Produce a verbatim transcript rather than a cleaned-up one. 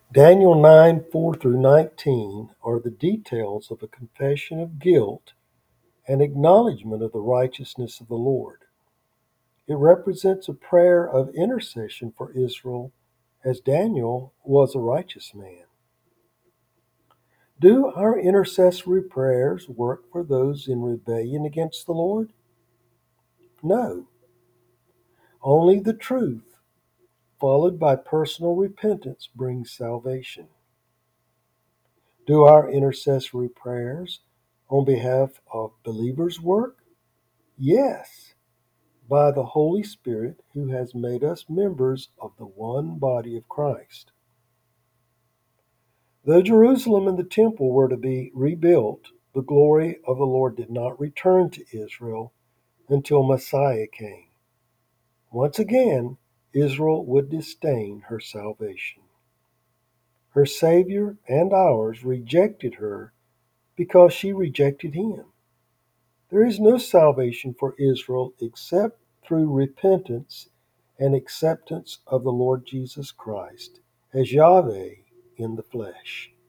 Daniel nine four through nineteen are the details of a confession of guilt and acknowledgement of the righteousness of the Lord. It represents a prayer of intercession for Israel, as Daniel was a righteous man. Do our intercessory prayers work for those in rebellion against the Lord? No. Only the truth, followed by personal repentance, brings salvation. Do our intercessory prayers on behalf of believers work? Yes, by the Holy Spirit who has made us members of the one body of Christ. Though Jerusalem and the temple were to be rebuilt, the glory of the Lord did not return to Israel until Messiah came. Once again, Israel would disdain her salvation. Her Savior and ours rejected her because she rejected him. There is no salvation for Israel except through repentance and acceptance of the Lord Jesus Christ as Yahweh in the flesh.